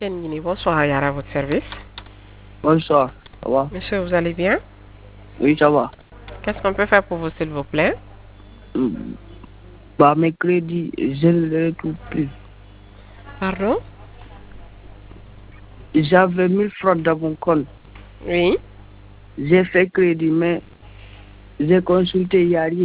Guinée, bonsoir, Yara, à votre service. Bonsoir, ça va? Monsieur, vous allez bien? Oui, ça va. Qu'est-ce qu'on peut faire pour vous, s'il vous plaît? Bah, mes crédits, je ne les retrouve plus. Pardon? J'avais 1 000 francs dans mon compte. Oui. J'ai fait crédit, mais j'ai consulté, il n'y a rien.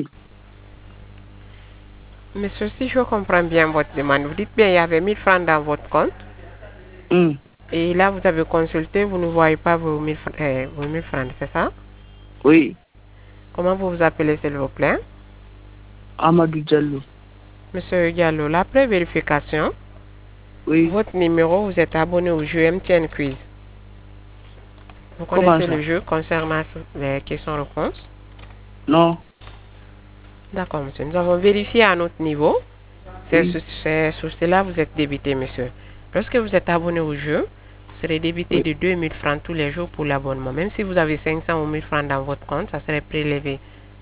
Monsieur, si je comprends bien votre demande, vous dites bien il y avait 1000 francs dans votre compte. Hum, Et là, vous avez consulté, vous ne voyez pas vos 1000 francs, c'est ça? Oui, Comment vous vous appelez, s'il vous plaît? Amadou Diallo. Monsieur Diallo, après vérification, Oui, votre numéro, vous êtes abonné au jeu MTN Quiz. Vous comment connaissez le ça? jeu concernant les questions-réponses? Non, D'accord, monsieur. Nous avons vérifié à notre niveau. oui, C'est sur cela que vous êtes débité, monsieur. Lorsque vous êtes abonné au jeu, vous serez débité oui. de 2000 francs tous les jours pour l'abonnement. Même si vous avez 500 ou 1000 francs dans votre compte, ça serait prélevé.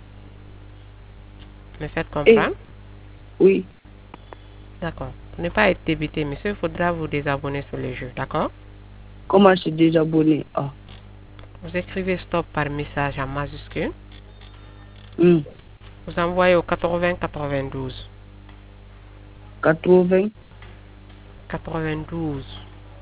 Me faites Eh, comprendre? oui, D'accord. Pour ne pas être débité, monsieur, il faudra vous désabonner sur le jeu. D'accord? comment je suis désabonné? Ah, Vous écrivez stop par message en majuscule. hum, Vous envoyez au 80 92. 80, 92.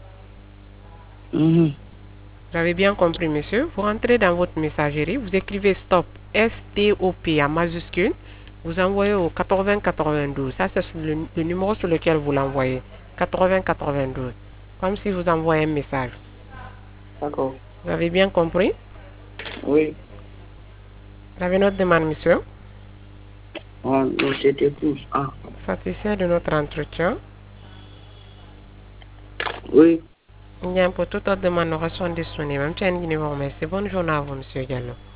mhm. Vous avez bien compris, monsieur. Vous rentrez dans votre messagerie, vous écrivez stop, S-T-O-P en majuscule. Vous envoyez au 80 92. Ça, c'est le numéro sur lequel vous l'envoyez. 80 92. Comme si vous envoyez un message. D'accord. Vous avez bien compris? Oui, Vous avez notre demande, monsieur. non, c'était tout. Ah, Satisfait de notre entretien. oui. Bien, pour toute autre demande, nous restons disponibles. Même si un numéro, merci. Bonne journée à vous, monsieur Diallo.